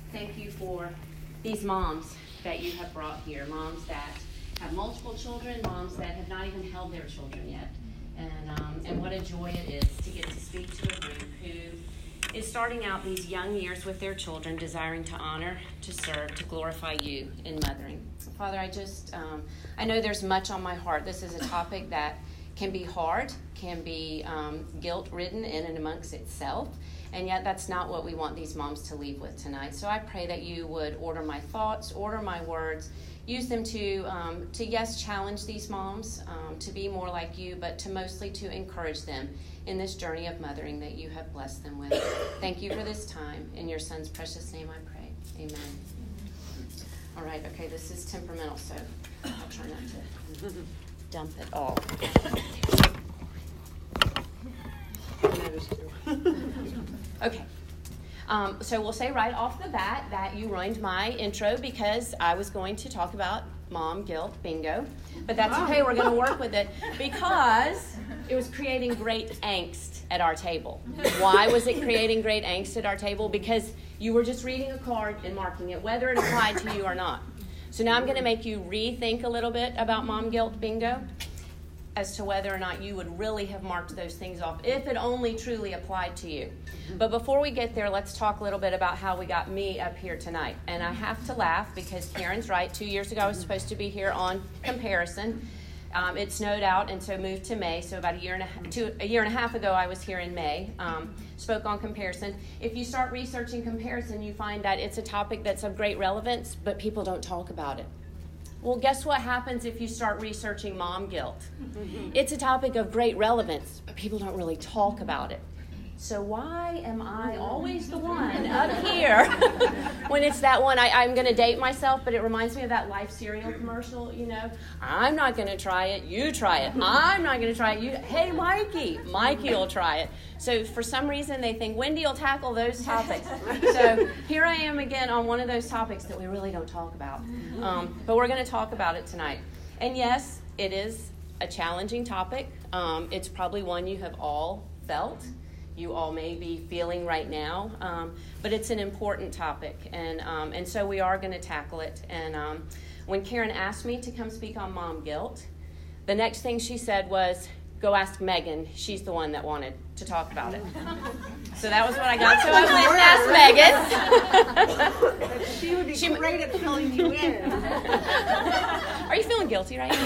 Thank you for these moms that you have brought here, moms that have multiple children, moms that have not even held their children yet. And what a joy it is to get to speak to a group who is starting out these young years with their children, desiring to honor, to serve, to glorify you in mothering. Father, I know there's much on my heart. This is a topic that can be hard, can be guilt-ridden in and amongst itself, and yet that's not what we want these moms to leave with tonight. So I pray that you would order my thoughts, order my words, use them to yes, challenge these moms to be more like you, but to mostly to encourage them in this journey of mothering that you have blessed them with. Thank you for this time. In your son's precious name I pray. Amen. All right, okay, this is temperamental, so I'll try not to dump it all. Okay. So we'll say right off the bat that you ruined my intro because I was going to talk about mom guilt bingo. But that's okay, we're going to work with it because it was creating great angst at our table. Why was it creating great angst at our table? Because you were just reading a card and marking it, whether it applied to you or not. So now I'm going to make you rethink a little bit about mom guilt bingo as to whether or not you would really have marked those things off if it only truly applied to you. But before we get there, let's talk a little bit about how we got me up here tonight. And I have to laugh because Karen's right. 2 years ago, I was supposed to be here on comparison. It snowed out and so moved to May. So about a year and a half ago, I was here in May. Spoke on comparison. If you start researching comparison, you find that it's a topic that's of great relevance, but people don't talk about it. Well, guess what happens if you start researching mom guilt? It's a topic of great relevance, but people don't really talk about it. So why am I always the one up here when it's that one? I'm going to date myself, but it reminds me of that Life cereal commercial, you know. I'm not going to try it. You try it. I'm not going to try it. Hey, Mikey. Mikey will try it. So for some reason, they think Wendy will tackle those topics. So here I am again on one of those topics that we really don't talk about. But we're going to talk about it tonight. And yes, it is a challenging topic. It's probably one you have all felt. You all may be feeling right now, but it's an important topic, and so we are going to tackle it. And when Karen asked me to come speak on mom guilt, the next thing she said was, go ask Megan. She's the one that wanted to talk about it. So that was what I got. So I went and asked Megan. She would be great at filling you in. Are you feeling guilty right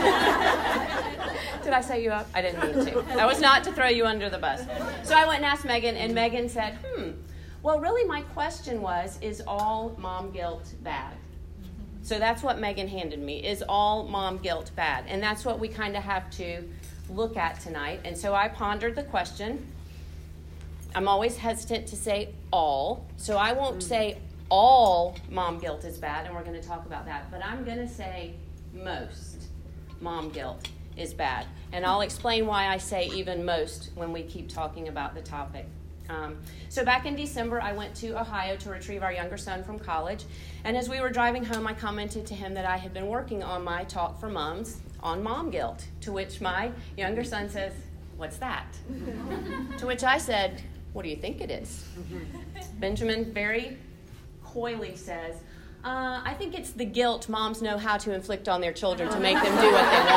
now? Did I set you up? I didn't mean to. That was not to throw you under the bus. So I went and asked Megan, and Megan said, well, really my question was, is all mom guilt bad? So that's what Megan handed me, is all mom guilt bad? And that's what we kind of have to look at tonight. And so I pondered the question. I'm always hesitant to say all, so I won't say all mom guilt is bad, and we're going to talk about that. But I'm going to say most mom guilt is bad. And I'll explain why I say even most when we keep talking about the topic. So back in December, I went to Ohio to retrieve our younger son from college. And as we were driving home, I commented to him that I had been working on my talk for moms on mom guilt, to which my younger son says, what's that? To which I said, what do you think it is? Benjamin very coyly says, I think it's the guilt moms know how to inflict on their children to make them do what they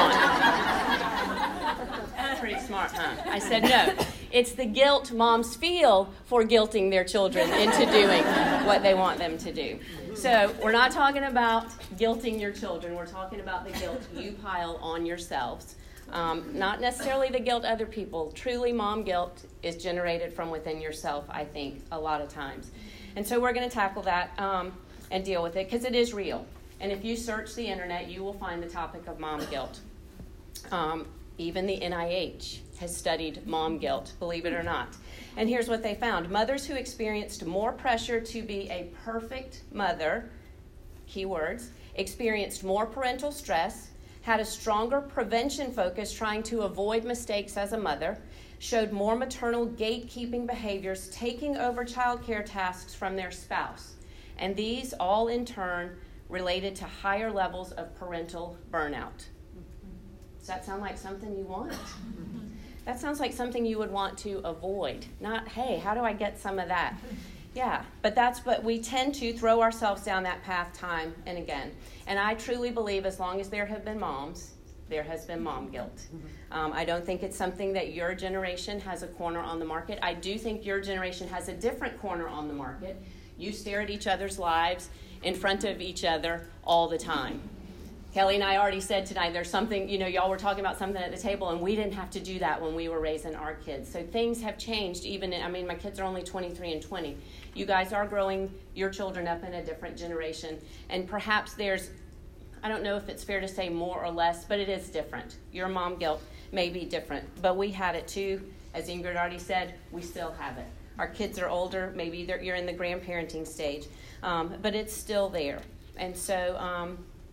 want. That's pretty smart, huh? I said, no, it's the guilt moms feel for guilting their children into doing what they want them to do. So we're not talking about guilting your children. We're talking about the guilt you pile on yourselves. Not necessarily the guilt other people. Truly, mom guilt is generated from within yourself, I think, a lot of times. And so we're going to tackle that and deal with it because it is real. And if you search the internet, you will find the topic of mom guilt. Even the NIH has studied mom guilt, believe it or not. And here's what they found. Mothers who experienced more pressure to be a perfect mother, keywords, experienced more parental stress, had a stronger prevention focus trying to avoid mistakes as a mother, showed more maternal gatekeeping behaviors, taking over child care tasks from their spouse. And these all in turn related to higher levels of parental burnout. Does that sound like something you want? That sounds like something you would want to avoid. Not, hey, how do I get some of that? Yeah, but we tend to throw ourselves down that path time and again. And I truly believe as long as there have been moms, there has been mom guilt. I don't think it's something that your generation has a corner on the market. I do think your generation has a different corner on the market. You stare at each other's lives in front of each other all the time. Kelly and I already said tonight, there's something, y'all were talking about something at the table, and we didn't have to do that when we were raising our kids. So things have changed my kids are only 23 and 20. You guys are growing your children up in a different generation. And perhaps I don't know if it's fair to say more or less, but it is different. Your mom guilt may be different, but we had it too. As Ingrid already said, we still have it. Our kids are older, maybe you're in the grandparenting stage, but it's still there. And so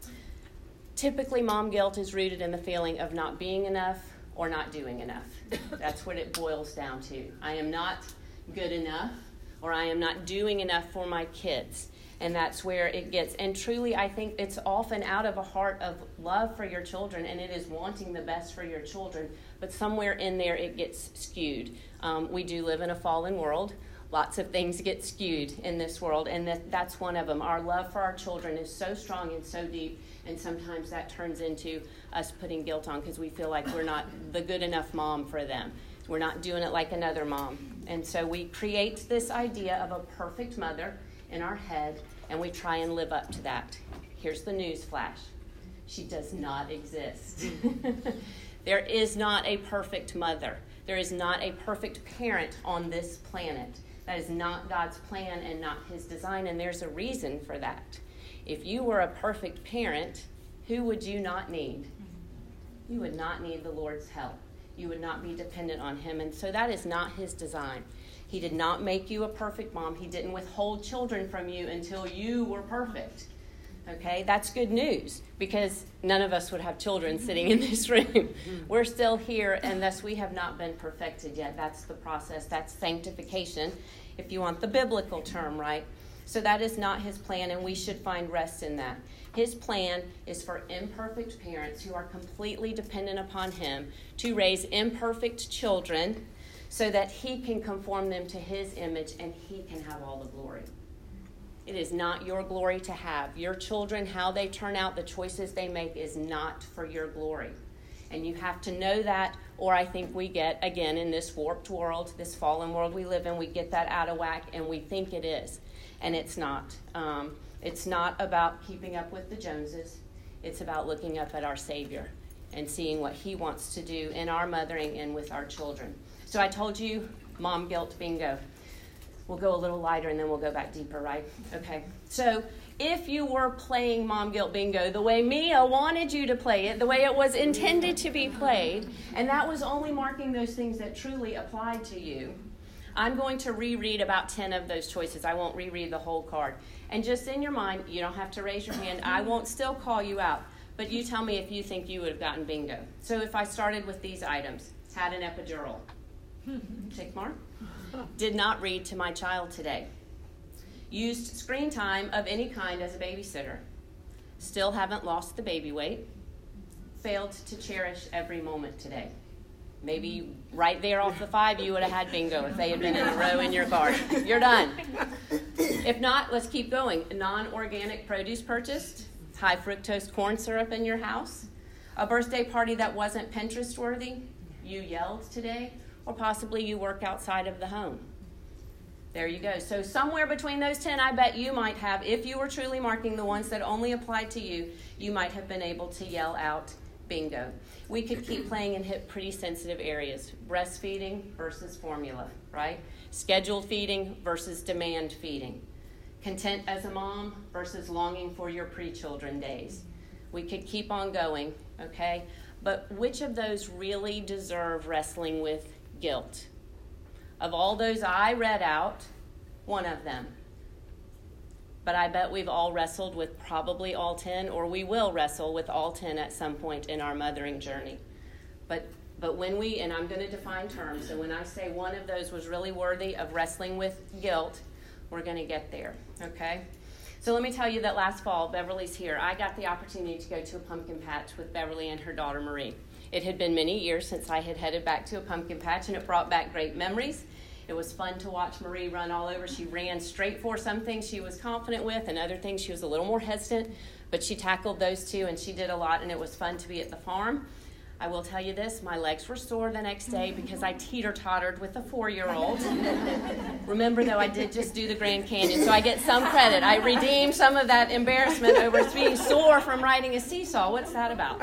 typically mom guilt is rooted in the feeling of not being enough or not doing enough. That's what it boils down to. I am not good enough, or I am not doing enough for my kids. And that's where it gets. And truly, I think it's often out of a heart of love for your children, and it is wanting the best for your children. But somewhere in there, it gets skewed. We do live in a fallen world. Lots of things get skewed in this world, and that's one of them. Our love for our children is so strong and so deep, and sometimes that turns into us putting guilt on because we feel like we're not the good enough mom for them. We're not doing it like another mom. And so we create this idea of a perfect mother in our head, and we try and live up to that. Here's the news flash. She does not exist. There is not a perfect mother. There is not a perfect parent on this planet. That is not God's plan and not his design, and there's a reason for that. If you were a perfect parent, who would you not need? You would not need the Lord's help. You would not be dependent on him, and so that is not his design. He did not make you a perfect mom. He didn't withhold children from you until you were perfect. Okay, that's good news because none of us would have children sitting in this room. We're still here, and thus we have not been perfected yet. That's the process. That's sanctification, if you want the biblical term, right? So that is not his plan, and we should find rest in that. His plan is for imperfect parents who are completely dependent upon him to raise imperfect children so that he can conform them to his image and he can have all the glory. It is not your glory to have. Your children, how they turn out, the choices they make is not for your glory. And you have to know that, or I think we get, again, in this warped world, this fallen world we live in, we get that out of whack and we think it is. And it's not. It's not about keeping up with the Joneses. It's about looking up at our Savior and seeing what he wants to do in our mothering and with our children. So I told you, mom guilt bingo. We'll go a little lighter and then we'll go back deeper, right? Okay. So if you were playing mom guilt bingo the way Mia wanted you to play it, the way it was intended to be played, and that was only marking those things that truly applied to you, I'm going to reread about 10 of those choices. I won't reread the whole card. And just in your mind, you don't have to raise your hand. I won't still call you out, but you tell me if you think you would have gotten bingo. So if I started with these items, had an epidural, tick mark. Did not read to my child today. Used screen time of any kind as a babysitter. Still haven't lost the baby weight. Failed to cherish every moment today. Maybe right there off the 5 you would have had bingo if they had been in a row in your card. You're done. If not, let's keep going. Non-organic produce purchased. High fructose corn syrup in your house. A birthday party that wasn't Pinterest worthy. You yelled today. Or possibly you work outside of the home. There you go. So somewhere between those 10, I bet you might have, if you were truly marking the ones that only applied to you, you might have been able to yell out bingo. We could keep playing and hit pretty sensitive areas. Breastfeeding versus formula, right? Scheduled feeding versus demand feeding. Content as a mom versus longing for your pre-children days. We could keep on going, okay? But which of those really deserve wrestling with guilt? Of all those I read out, one of them. But I bet we've all wrestled with probably all 10, or we will wrestle with all 10 at some point in our mothering journey. But when we, and I'm going to define terms, so when I say one of those was really worthy of wrestling with guilt, we're going to get there, okay? So let me tell you that last fall, Beverly's here. I got the opportunity to go to a pumpkin patch with Beverly and her daughter Marie. It had been many years since I had headed back to a pumpkin patch, and it brought back great memories. It was fun to watch Marie run all over. She ran straight for some things she was confident with, and other things she was a little more hesitant, but she tackled those two, and she did a lot, and it was fun to be at the farm. I will tell you this, my legs were sore the next day because I teeter-tottered with a 4-year-old. Remember, though, I did just do the Grand Canyon, so I get some credit. I redeemed some of that embarrassment over being sore from riding a seesaw. What's that about?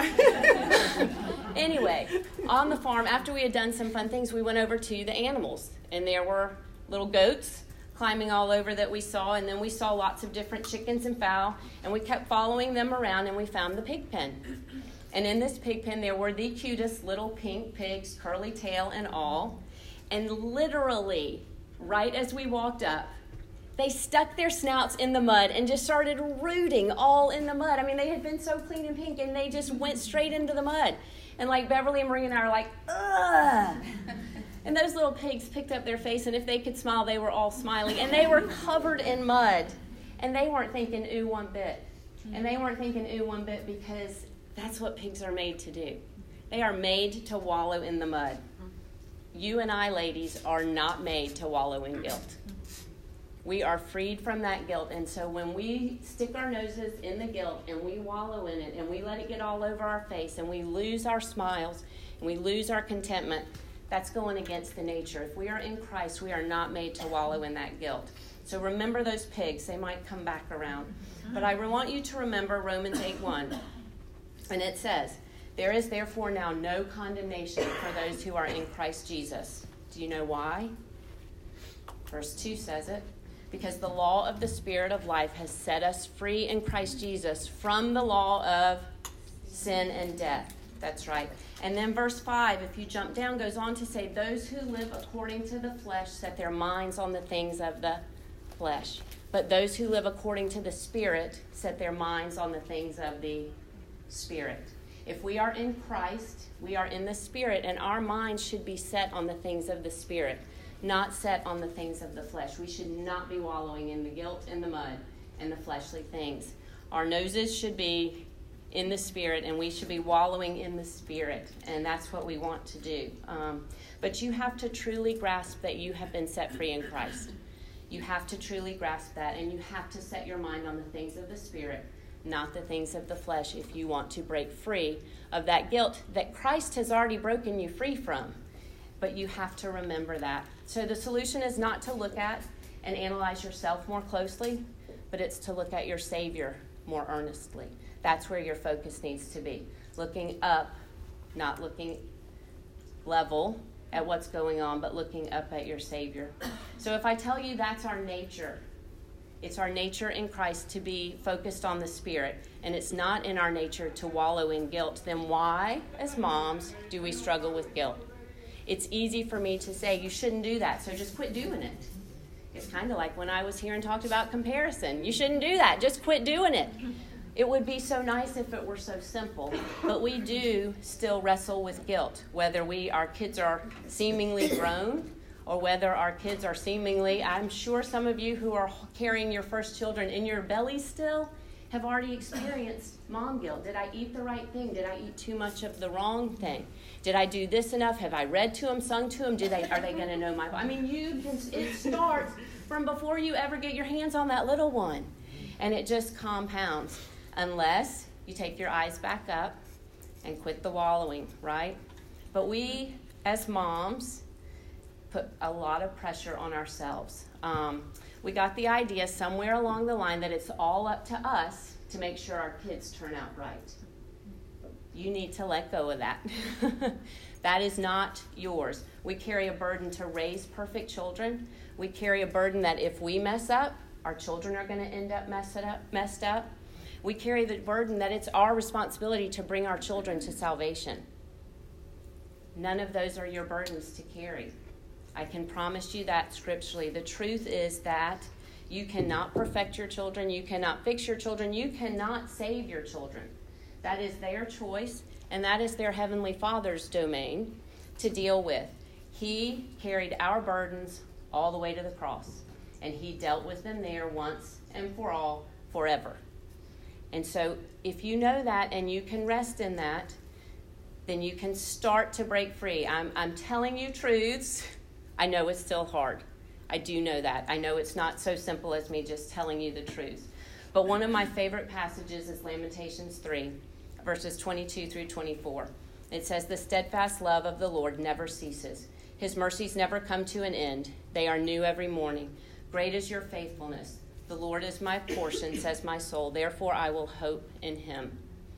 Anyway, on the farm, after we had done some fun things, we went over to the animals, and there were little goats climbing all over that we saw, and then we saw lots of different chickens and fowl, and we kept following them around, and we found the pig pen. And in this pig pen, there were the cutest little pink pigs, curly tail and all. And literally, right as we walked up, they stuck their snouts in the mud and just started rooting all in the mud. I mean, they had been so clean and pink, and they just went straight into the mud. And like Beverly and Marie and I are like, ugh. And those little pigs picked up their face, and if they could smile, they were all smiling. And they were covered in mud. And they weren't thinking, ooh, one bit. And they weren't thinking, ooh, one bit, because that's what pigs are made to do. They are made to wallow in the mud. You and I, ladies, are not made to wallow in guilt. We are freed from that guilt. And so when we stick our noses in the guilt and we wallow in it and we let it get all over our face and we lose our smiles and we lose our contentment, that's going against the nature. If we are in Christ, we are not made to wallow in that guilt. So remember those pigs. They might come back around. But I want you to remember Romans 8:1. And it says, there is therefore now no condemnation for those who are in Christ Jesus. Do you know why? Verse 2 says it. Because the law of the Spirit of life has set us free in Christ Jesus from the law of sin and death. That's right. And then verse 5, if you jump down, goes on to say, those who live according to the flesh set their minds on the things of the flesh. But those who live according to the Spirit set their minds on the things of the Spirit. If we are in Christ, we are in the Spirit, and our minds should be set on the things of the Spirit, not set on the things of the flesh. We should not be wallowing in the guilt and the mud and the fleshly things. Our noses should be in the Spirit, and we should be wallowing in the Spirit, and that's what we want to do. But you have to truly grasp that you have been set free in Christ. You have to truly grasp that, and you have to set your mind on the things of the Spirit, not the things of the flesh, if you want to break free of that guilt that Christ has already broken you free from. But you have to remember that. So the solution is not to look at and analyze yourself more closely, but it's to look at your Savior more earnestly. That's where your focus needs to be. Looking up, not looking level at what's going on, but looking up at your Savior. So if I tell you that's our nature, it's our nature in Christ to be focused on the Spirit, and it's not in our nature to wallow in guilt, then why, as moms, do we struggle with guilt? It's easy for me to say, you shouldn't do that, so just quit doing it. It's kind of like when I was here and talked about comparison. You shouldn't do that, just quit doing it. It would be so nice if it were so simple, but we do still wrestle with guilt, whether our kids are seemingly grown, or whether our kids are seemingly, I'm sure some of you who are carrying your first children in your belly still have already experienced mom guilt. Did I eat the right thing? Did I eat too much of the wrong thing? Did I do this enough? Have I read to them, sung to them? Are they going to know my... I mean, it starts from before you ever get your hands on that little one. And it just compounds unless you take your eyes back up and quit the wallowing, right? But we, as moms, put a lot of pressure on ourselves. We got the idea somewhere along the line that it's all up to us to make sure our kids turn out right. You need to let go of that. That is not yours. We carry a burden to raise perfect children. We carry a burden that if we mess up, our children are going to end up messed up. We carry the burden that it's our responsibility to bring our children to salvation. None of those are your burdens to carry. I can promise you that scripturally. The truth is that you cannot perfect your children. You cannot fix your children. You cannot save your children. That is their choice, and that is their Heavenly Father's domain to deal with. He carried our burdens all the way to the cross, and He dealt with them there once and for all, forever. And so if you know that and you can rest in that, then you can start to break free. I'm telling you truths. I know it's still hard. I do know that. I know it's not so simple as me just telling you the truth. But one of my favorite passages is Lamentations 3, verses 22 through 24. It says, "The steadfast love of the Lord never ceases. His mercies never come to an end. They are new every morning. Great is your faithfulness. The Lord is my portion, says my soul. Therefore I will hope in him."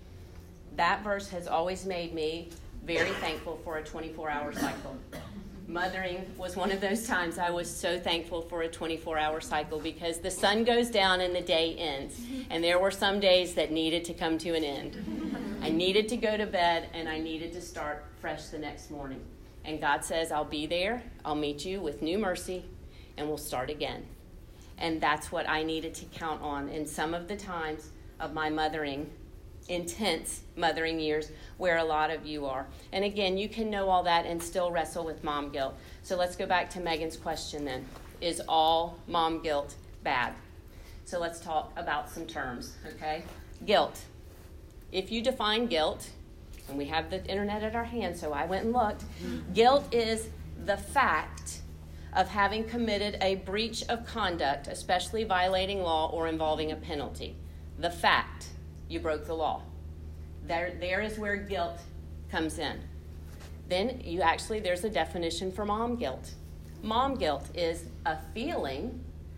That verse has always made me very thankful for a 24-hour cycle. Mothering was one of those times I was so thankful for a 24-hour cycle because the sun goes down and the day ends. And there were some days that needed to come to an end. I needed to go to bed and I needed to start fresh the next morning. And God says, I'll be there, I'll meet you with new mercy, and we'll start again. And that's what I needed to count on in some of the times of my mothering, intense mothering years where a lot of you are. And again, you can know all that and still wrestle with mom guilt. So let's go back to Megan's question then. Is all mom guilt bad? So let's talk about some terms, okay? Guilt. If you define guilt, and we have the internet at our hand, so I went and looked. Guilt is the fact of having committed a breach of conduct, especially violating law or involving a penalty. The fact you broke the law. There is where guilt comes in. Then there's a definition for mom guilt. Mom guilt is a feeling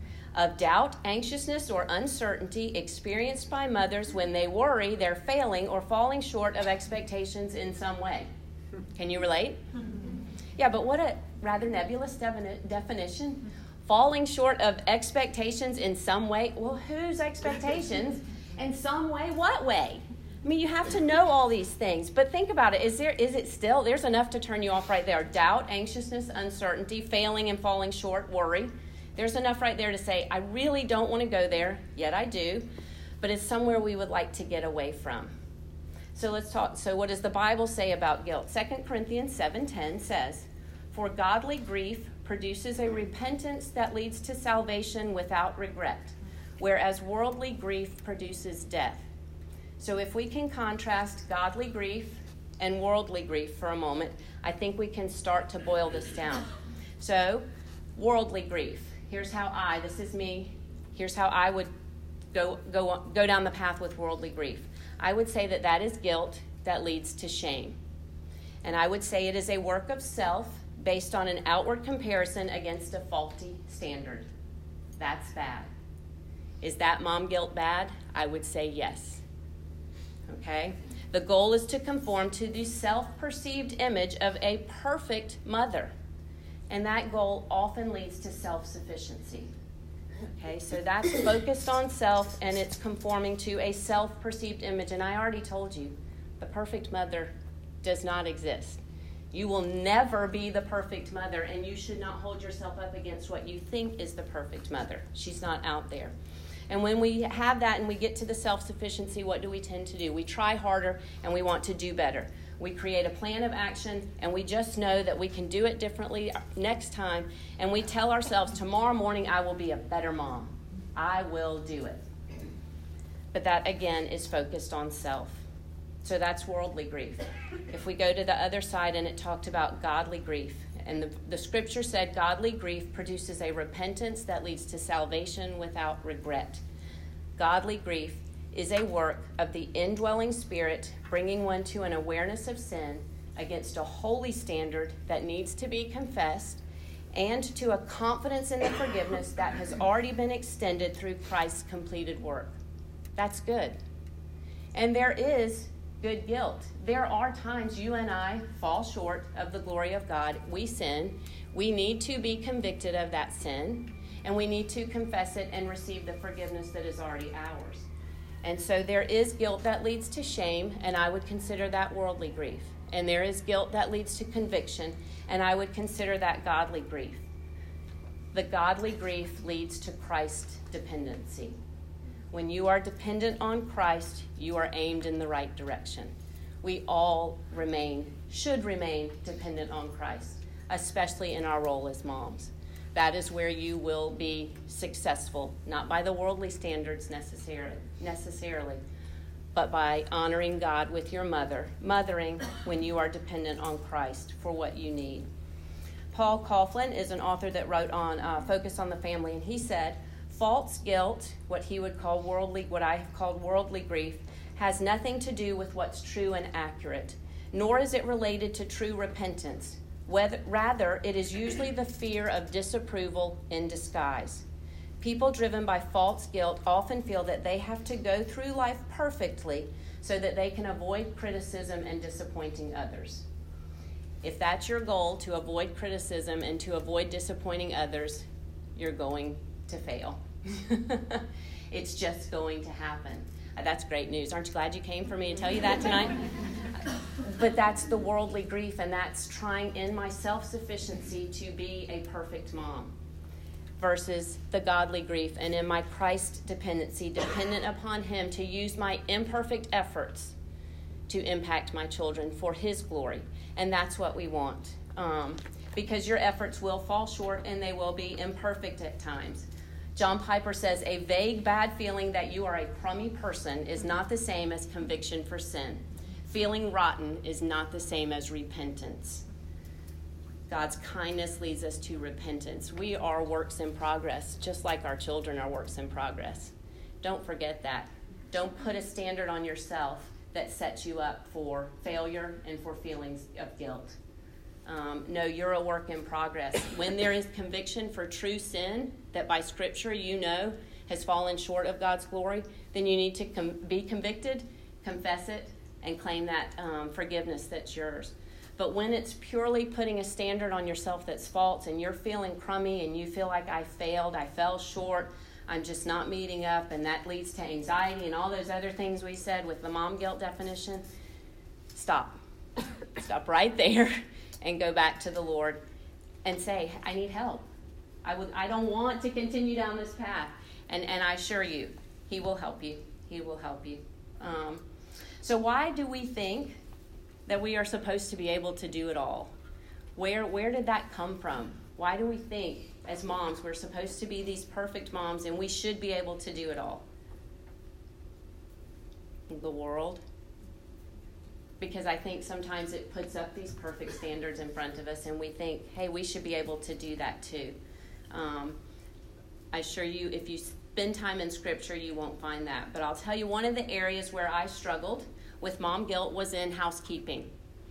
of doubt, anxiousness, or uncertainty experienced by mothers when they worry they're failing or falling short of expectations in some way. Can you relate? Yeah, but what a rather nebulous definition. Falling short of expectations in some way. Well, whose expectations? In some way, what way? I mean, you have to know all these things. But think about it. Is it still? There's enough to turn you off right there. Doubt, anxiousness, uncertainty, failing and falling short, worry. There's enough right there to say, I really don't want to go there, yet I do. But it's somewhere we would like to get away from. So let's talk. So what does the Bible say about guilt? 2 Corinthians 7:10 says, "For godly grief produces a repentance that leads to salvation without regret, whereas worldly grief produces death." So if we can contrast godly grief and worldly grief for a moment, I think we can start to boil this down. So worldly grief. Here's how I would go down the path with worldly grief. I would say that is guilt that leads to shame. And I would say it is a work of self based on an outward comparison against a faulty standard. That's bad. Is that mom guilt bad? I would say yes. Okay? The goal is to conform to the self-perceived image of a perfect mother. And that goal often leads to self-sufficiency. Okay, so that's focused on self and it's conforming to a self-perceived image. And I already told you, the perfect mother does not exist. You will never be the perfect mother, and you should not hold yourself up against what you think is the perfect mother. She's not out there. And when we have that and we get to the self-sufficiency, what do we tend to do? We try harder and we want to do better. We create a plan of action and we just know that we can do it differently next time. And we tell ourselves, tomorrow morning I will be a better mom. I will do it. But that, again, is focused on self. So that's worldly grief. If we go to the other side and it talked about godly grief, and the scripture said godly grief produces a repentance that leads to salvation without regret. Godly grief is a work of the indwelling spirit, bringing one to an awareness of sin against a holy standard that needs to be confessed, and to a confidence in the forgiveness that has already been extended through Christ's completed work. That's good. And there is good guilt. There are times you and I fall short of the glory of God. We sin. We need to be convicted of that sin, and we need to confess it and receive the forgiveness that is already ours. And so there is guilt that leads to shame, and I would consider that worldly grief. And there is guilt that leads to conviction, and I would consider that godly grief. The godly grief leads to Christ dependency. When you are dependent on Christ, you are aimed in the right direction. We all should remain dependent on Christ, especially in our role as moms. That is where you will be successful, not by the worldly standards necessarily, but by honoring God with your mothering when you are dependent on Christ for what you need. Paul Coughlin is an author that wrote on Focus on the Family, and he said, false guilt, what I have called worldly grief, has nothing to do with what's true and accurate, nor is it related to true repentance. Rather, it is usually the fear of disapproval in disguise. People driven by false guilt often feel that they have to go through life perfectly so that they can avoid criticism and disappointing others. If that's your goal, to avoid criticism and to avoid disappointing others, you're going to fail. It's just going to happen. That's great news. Aren't you glad you came for me to tell you that tonight? But that's the worldly grief, and that's trying in my self-sufficiency to be a perfect mom versus the godly grief and in my Christ dependency, dependent upon him to use my imperfect efforts to impact my children for his glory. And that's what we want, because your efforts will fall short and they will be imperfect at times. John Piper says, a vague bad feeling that you are a crummy person is not the same as conviction for sin. Feeling rotten is not the same as repentance. God's kindness leads us to repentance. We are works in progress, just like our children are works in progress. Don't forget that. Don't put a standard on yourself that sets you up for failure and for feelings of guilt. No, you're a work in progress. When there is conviction for true sin that by Scripture you know has fallen short of God's glory, then you need to be convicted, confess it, and claim that forgiveness that's yours. But when it's purely putting a standard on yourself that's false and you're feeling crummy and you feel like I failed, I fell short, I'm just not meeting up, and that leads to anxiety and all those other things we said with the mom guilt definition, stop. Stop right there and go back to the Lord and say, I need help. I don't want to continue down this path. And I assure you, he will help you. He will help you. So why do we think that we are supposed to be able to do it all? Where did that come from? Why do we think as moms we're supposed to be these perfect moms and we should be able to do it all? The world. Because I think sometimes it puts up these perfect standards in front of us and we think, hey, we should be able to do that too. I assure you, if you spend time in Scripture, you won't find that. But I'll tell you, one of the areas where I struggled with mom guilt was in housekeeping.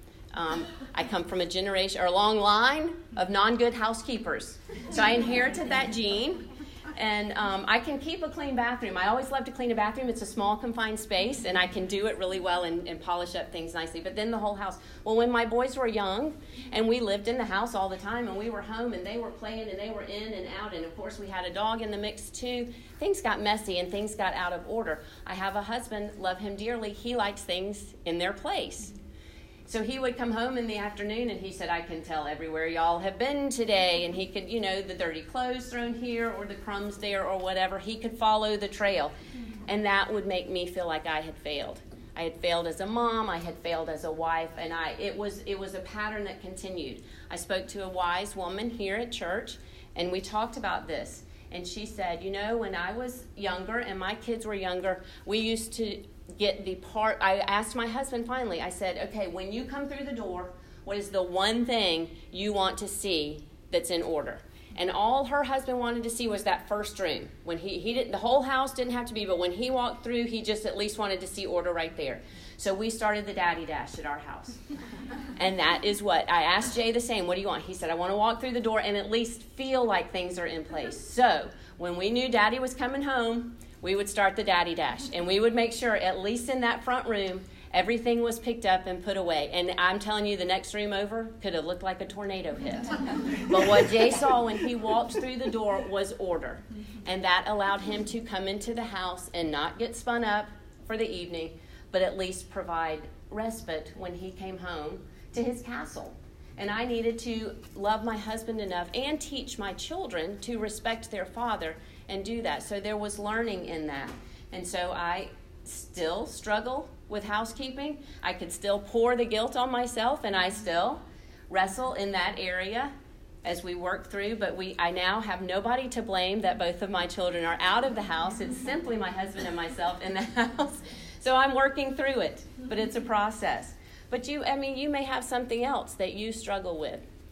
I come from a generation or a long line of non-good housekeepers. So I inherited that gene. And I can keep a clean bathroom. I always love to clean a bathroom. It's a small, confined space, and I can do it really well and polish up things nicely. But then the whole house. Well, when my boys were young, and we lived in the house all the time, and we were home, and they were playing, and they were in and out, and of course we had a dog in the mix too, things got messy, and things got out of order. I have a husband, love him dearly. He likes things in their place. So he would come home in the afternoon and he said, I can tell everywhere y'all have been today. And he could, the dirty clothes thrown here or the crumbs there or whatever. He could follow the trail. And that would make me feel like I had failed. I had failed as a mom. I had failed as a wife. And it was a pattern that continued. I spoke to a wise woman here at church and we talked about this. And she said, when I was younger and my kids were younger, we used to get the part. I asked my husband finally, I said, okay, when you come through the door, what is the one thing you want to see that's in order? And all her husband wanted to see was that first room. When he didn't, the whole house didn't have to be, but when he walked through, he just at least wanted to see order right there. So we started the daddy dash at our house. And that is what I asked Jay the same. What do you want? He said, I want to walk through the door and at least feel like things are in place. So when we knew daddy was coming home, we would start the daddy dash, and we would make sure, at least in that front room, everything was picked up and put away. And I'm telling you, the next room over could have looked like a tornado hit. But what Jay saw when he walked through the door was order. And that allowed him to come into the house and not get spun up for the evening, but at least provide respite when he came home to his castle. And I needed to love my husband enough and teach my children to respect their father and do that. So there was learning in that. And so I still struggle with housekeeping. I could still pour the guilt on myself, and I still wrestle in that area as we work through. But I now have nobody to blame that both of my children are out of the house. It's simply my husband and myself in the house. So I'm working through it, but it's a process. But you may have something else that you struggle with.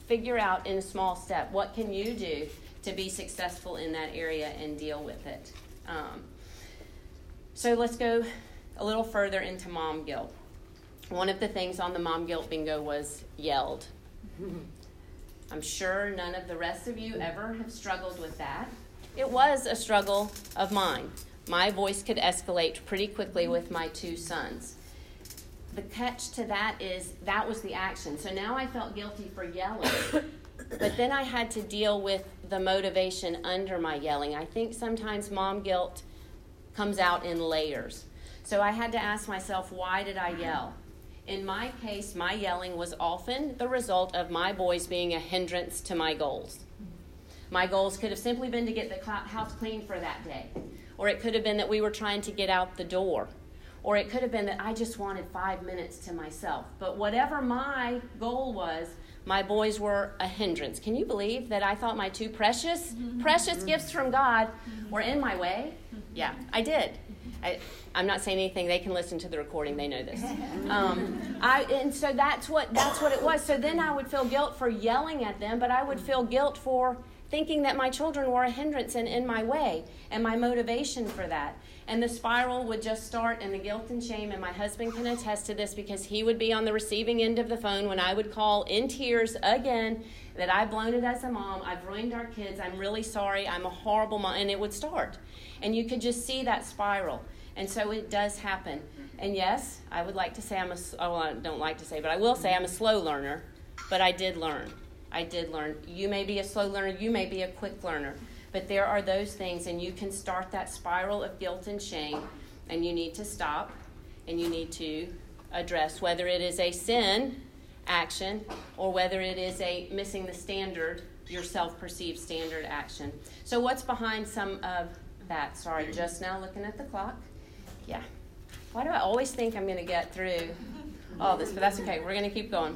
figure out in a small step, what can you do to be successful in that area and deal with it? So let's go a little further into mom guilt. One of the things on the mom guilt bingo was yelled. I'm sure none of the rest of you ever have struggled with that. It was a struggle of mine. My voice could escalate pretty quickly with my 2 sons. The catch to that is that was the action. So now I felt guilty for yelling. But then I had to deal with the motivation under my yelling. I think sometimes mom guilt comes out in layers. So I had to ask myself, why did I yell? In my case, my yelling was often the result of my boys being a hindrance to my goals. My goals could have simply been to get the house clean for that day. Or it could have been that we were trying to get out the door. Or it could have been that I just wanted 5 minutes to myself. But whatever my goal was, my boys were a hindrance. Can you believe that I thought my 2 precious gifts from God were in my way? Yeah, I did. I'm not saying anything. They can listen to the recording. They know this. And so that's what it was. So then I would feel guilt for yelling at them, but I would feel guilt for thinking that my children were a hindrance and in my way, and my motivation for that. And the spiral would just start, and the guilt and shame, and my husband can attest to this because he would be on the receiving end of the phone when I would call in tears again that I've blown it as a mom, I've ruined our kids, I'm really sorry, I'm a horrible mom, and it would start. And you could just see that spiral. And so it does happen. And yes, I would like to say I don't like to say, but I will say I'm a slow learner, but I did learn. You may be a slow learner, you may be a quick learner, but there are those things, and you can start that spiral of guilt and shame, and you need to stop, and you need to address whether it is a sin action or whether it is a missing the standard, your self-perceived standard action. So what's behind some of that? Sorry, just now looking at the clock. Yeah. Why do I always think I'm going to get through all this? But that's okay. We're going to keep going.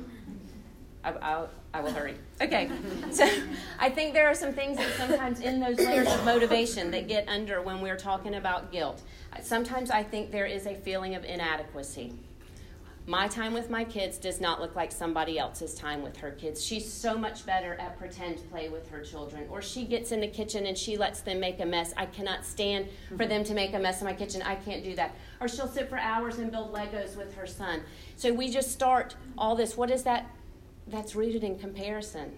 I will hurry. Okay. So I think there are some things that sometimes in those layers of motivation that get under when we're talking about guilt. Sometimes I think there is a feeling of inadequacy. My time with my kids does not look like somebody else's time with her kids. She's so much better at pretend play with her children. Or she gets in the kitchen and she lets them make a mess. I cannot stand for them to make a mess in my kitchen. I can't do that. Or she'll sit for hours and build Legos with her son. So we just start all this. What is that? That's rooted in comparison.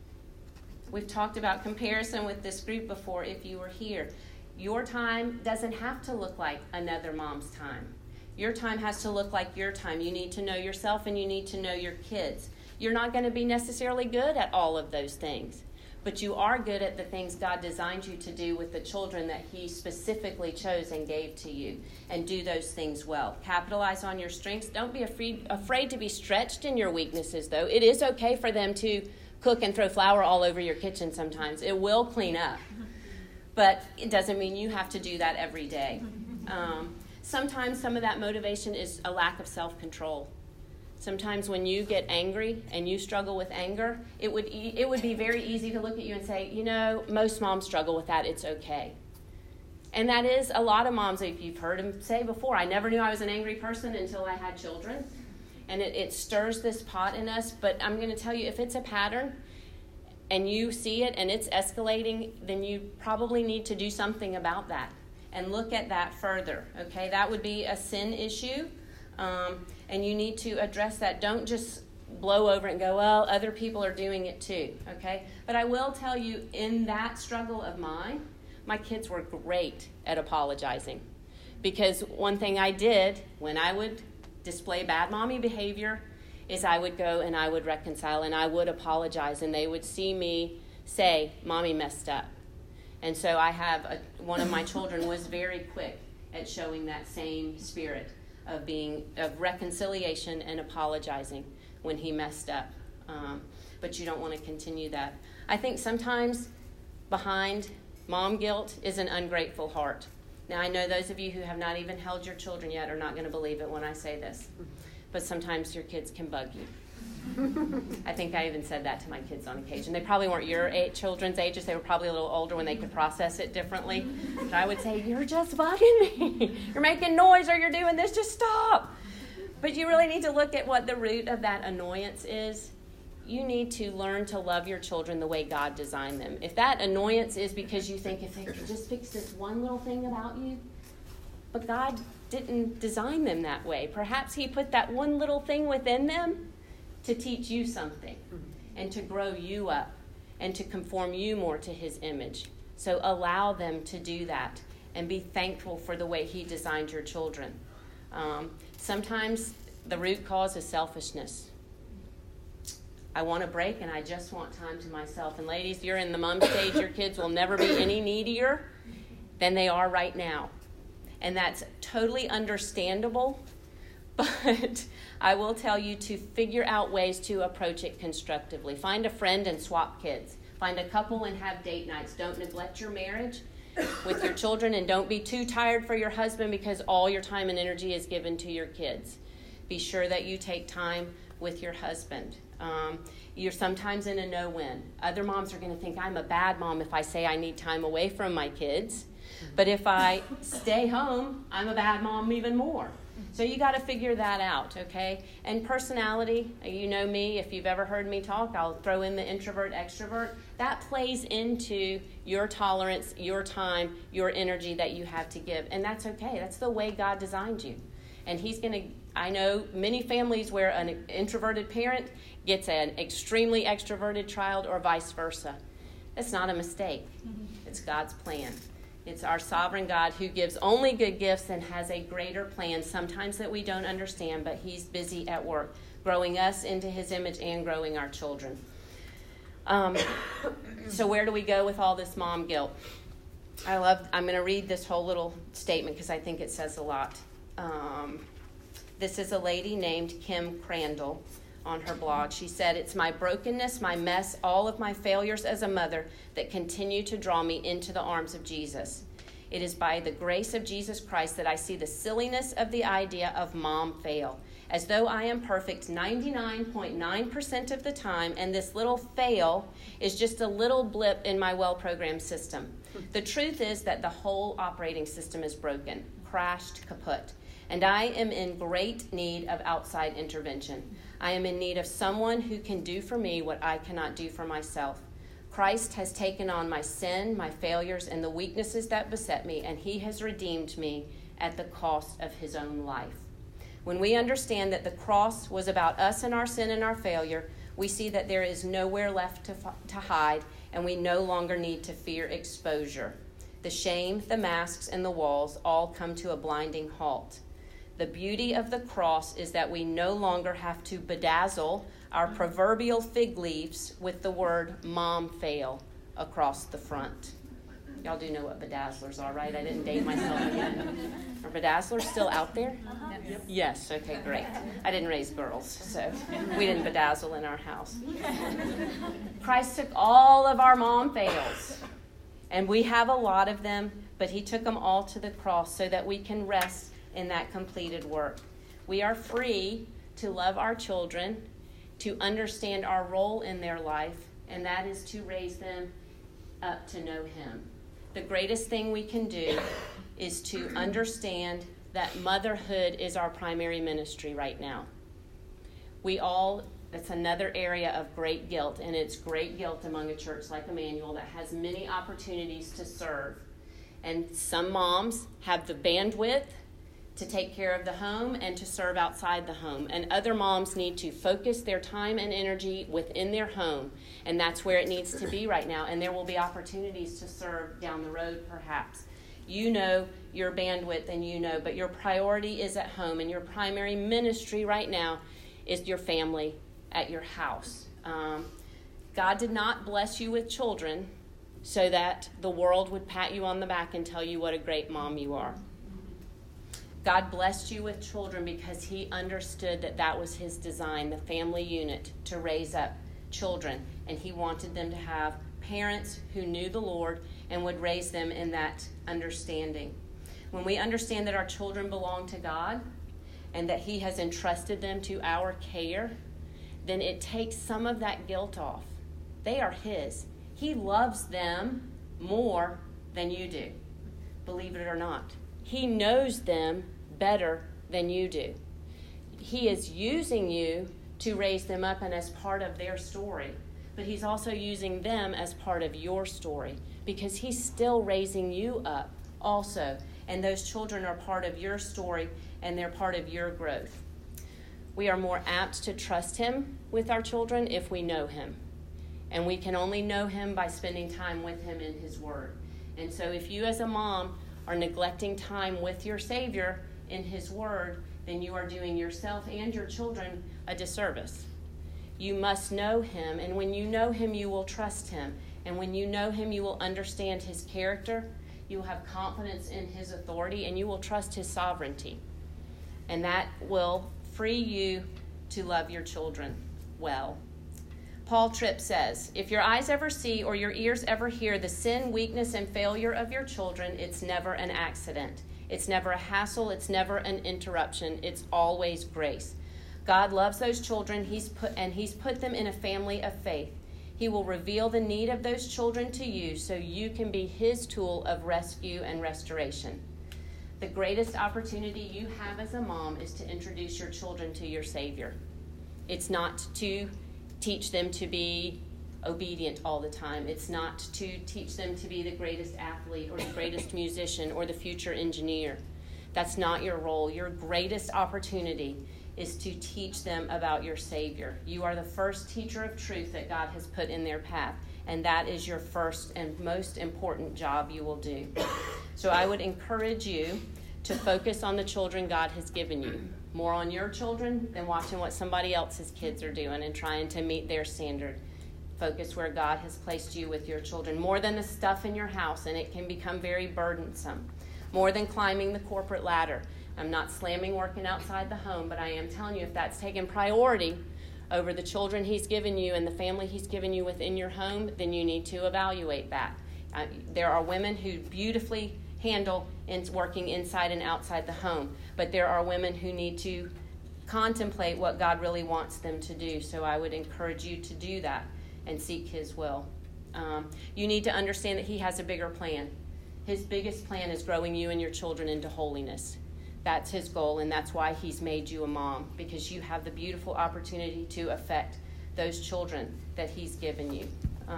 We've talked about comparison with this group before if you were here. Your time doesn't have to look like another mom's time. Your time has to look like your time. You need to know yourself and you need to know your kids. You're not going to be necessarily good at all of those things, but you are good at the things God designed you to do with the children that He specifically chose and gave to you, and do those things well. Capitalize on your strengths. Don't be afraid to be stretched in your weaknesses, though. It is okay for them to cook and throw flour all over your kitchen sometimes. It will clean up, but it doesn't mean you have to do that every day. Sometimes some of that motivation is a lack of self-control. Sometimes when you get angry and you struggle with anger, it would be very easy to look at you and say, you know, most moms struggle with that. It's okay. And that is a lot of moms, if you've heard them say before, I never knew I was an angry person until I had children. And it stirs this pot in us. But I'm going to tell you, if it's a pattern and you see it and it's escalating, then you probably need to do something about that. And look at that further, okay? That would be a sin issue, and you need to address that. Don't just blow over it and go, well, other people are doing it too, okay? But I will tell you, in that struggle of mine, my kids were great at apologizing. Because one thing I did when I would display bad mommy behavior is I would go and I would reconcile and I would apologize, and they would see me say, Mommy messed up. And so I have one of my children was very quick at showing that same spirit of reconciliation and apologizing when he messed up. But you don't want to continue that. I think sometimes behind mom guilt is an ungrateful heart. Now, I know those of you who have not even held your children yet are not going to believe it when I say this. But sometimes your kids can bug you. I think I even said that to my kids on occasion. They probably weren't your children's ages. They were probably a little older when they could process it differently. But I would say, you're just bugging me. You're making noise or you're doing this. Just stop. But you really need to look at what the root of that annoyance is. you need to learn to love your children the way God designed them. If that annoyance is because you think if they could just fix this one little thing about you, but God didn't design them that way. Perhaps he put that one little thing within them to teach you something and to grow you up and to conform you more to his image. So allow them to do that and be thankful for the way he designed your children. Sometimes the root cause is selfishness. I want a break and I just want time to myself. And ladies, you're in the mom stage. Your kids will never be any needier than they are right now. And that's totally understandable. But I will tell you to figure out ways to approach it constructively. Find a friend and swap kids. Find a couple and have date nights. Don't neglect your marriage with your children, and don't be too tired for your husband because all your time and energy is given to your kids. Be sure that you take time with your husband. You're sometimes in a no-win. Other moms are going to think I'm a bad mom if I say I need time away from my kids. But if I stay home, I'm a bad mom even more. So you got to figure that out, okay? And personality, you know me. If you've ever heard me talk, I'll throw in the introvert, extrovert. That plays into your tolerance, your time, your energy that you have to give. And that's okay. That's the way God designed you. And he's going to, I know many families where an introverted parent gets an extremely extroverted child or vice versa. That's not a mistake. It's God's plan. It's our sovereign God who gives only good gifts and has a greater plan, sometimes that we don't understand, but he's busy at work, growing us into his image and growing our children. So where do we go with all this mom guilt? I'm going to read this whole little statement because I think it says a lot. This is a lady named Kim Crandall on her blog. She said, "It's my brokenness, my mess, all of my failures as a mother that continue to draw me into the arms of Jesus. It is by the grace of Jesus Christ that I see the silliness of the idea of mom fail, as though I am perfect 99.9% of the time, and this little fail is just a little blip in my well-programmed system. The truth is that the whole operating system is broken, crashed, kaput, and I am in great need of outside intervention. I am in need of someone who can do for me what I cannot do for myself. Christ has taken on my sin, my failures, and the weaknesses that beset me, and he has redeemed me at the cost of his own life." When we understand that the cross was about us and our sin and our failure, we see that there is nowhere left to hide, and we no longer need to fear exposure. The shame, the masks, and the walls all come to a blinding halt. The beauty of the cross is that we no longer have to bedazzle our proverbial fig leaves with the word mom fail across the front. Y'all do know what bedazzlers are, right? I didn't date myself again. Are bedazzlers still out there? Yes, okay, great. I didn't raise girls, so we didn't bedazzle in our house. Christ took all of our mom fails, and we have a lot of them, but he took them all to the cross so that we can rest in that completed work. We are free to love our children, to understand our role in their life, and that is to raise them up to know him. The greatest thing we can do is to understand that motherhood is our primary ministry right now. That's another area of great guilt, and it's great guilt among a church like Emmanuel that has many opportunities to serve. And some moms have the bandwidth to take care of the home and to serve outside the home. And other moms need to focus their time and energy within their home. And that's where it needs to be right now. And there will be opportunities to serve down the road, perhaps. You know your bandwidth and but your priority is at home. And your primary ministry right now is your family at your house. God did not bless you with children so that the world would pat you on the back and tell you what a great mom you are. God blessed you with children because he understood that that was his design, the family unit, to raise up children. And he wanted them to have parents who knew the Lord and would raise them in that understanding. When we understand that our children belong to God and that he has entrusted them to our care, then it takes some of that guilt off. They are his. He loves them more than you do, believe it or not. He knows them better than you do. He is using you to raise them up and as part of their story. But he's also using them as part of your story because he's still raising you up also. And those children are part of your story and they're part of your growth. We are more apt to trust him with our children if we know him. And we can only know him by spending time with him in his word. And so if you as a mom are neglecting time with your Savior in his word, then you are doing yourself and your children a disservice. You must know him, and when you know him, you will trust him. And when you know him, you will understand his character, you will have confidence in his authority, and you will trust his sovereignty. And that will free you to love your children well. Paul Tripp says, if your eyes ever see or your ears ever hear the sin, weakness, and failure of your children, it's never an accident. It's never a hassle. It's never an interruption. It's always grace. God loves those children. He's put them in a family of faith. He will reveal the need of those children to you so you can be his tool of rescue and restoration. The greatest opportunity you have as a mom is to introduce your children to your Savior. It's not to teach them to be obedient all the time. It's not to teach them to be the greatest athlete or the greatest musician or the future engineer. That's not your role. Your greatest opportunity is to teach them about your Savior. You are the first teacher of truth that God has put in their path, and that is your first and most important job you will do. So I would encourage you to focus on the children God has given you. More on your children than watching what somebody else's kids are doing and trying to meet their standard. Focus where God has placed you with your children. More than the stuff in your house, and it can become very burdensome. More than climbing the corporate ladder. I'm not slamming working outside the home, but I am telling you, if that's taken priority over the children he's given you and the family he's given you within your home, then you need to evaluate that. There are women who beautifully handle working inside and outside the home, but there are women who need to contemplate what God really wants them to do. So I would encourage you to do that and seek his will. You need to understand that he has a bigger plan. His biggest plan is growing you and your children into holiness. That's his goal, and that's why he's made you a mom, because you have the beautiful opportunity to affect those children that he's given you.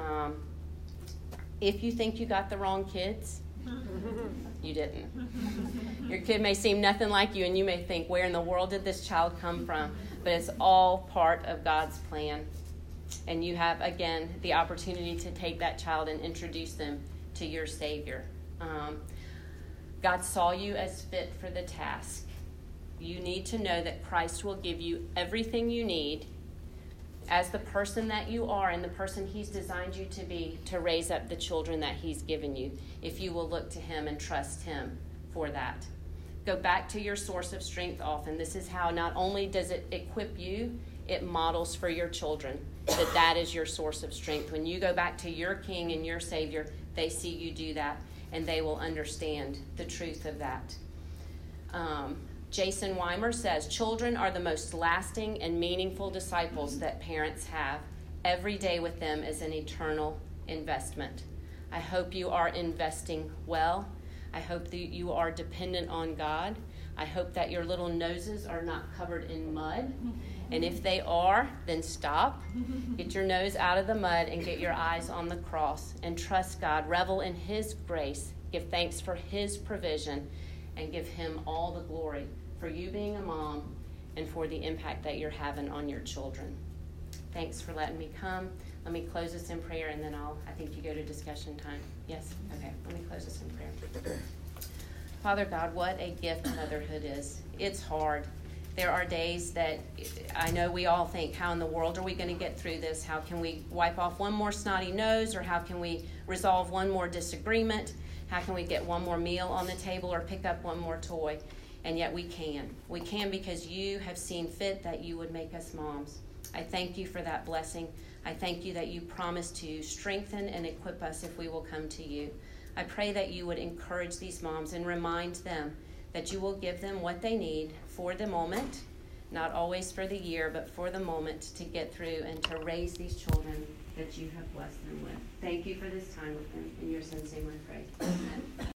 If you think you got the wrong kids, you didn't. Your kid may seem nothing like you, and you may think, where in the world did this child come from? But it's all part of God's plan. And you have, again, the opportunity to take that child and introduce them to your Savior. God saw you as fit for the task. You need to know that Christ will give you everything you need as the person that you are and the person he's designed you to be to raise up the children that he's given you, if you will look to him and trust him for that. Go back to your source of strength often. This is how not only does it equip you, it models for your children that is your source of strength. When you go back to your King and your Savior, they see you do that, and they will understand the truth of that. Jason Weimer says, children are the most lasting and meaningful disciples that parents have. Every day with them is an eternal investment. I hope you are investing well. I hope that you are dependent on God. I hope that your little noses are not covered in mud. And if they are, then stop. Get your nose out of the mud and get your eyes on the cross and trust God. Revel in his grace. Give thanks for his provision and give him all the glory for you being a mom and for the impact that you're having on your children. Thanks for letting me come. Let me close this in prayer, and then I think you go to discussion time. Yes? Okay, let me close this in prayer. Father God, what a gift motherhood is. It's hard. There are days that I know we all think, how in the world are we going to get through this? How can we wipe off one more snotty nose? Or how can we resolve one more disagreement? How can we get one more meal on the table or pick up one more toy? And yet we can. We can because you have seen fit that you would make us moms. I thank you for that blessing. I thank you that you promise to strengthen and equip us if we will come to you. I pray that you would encourage these moms and remind them that you will give them what they need for the moment, not always for the year, but for the moment to get through and to raise these children that you have blessed them with. Thank you for this time with them. In your son's name I pray. Amen.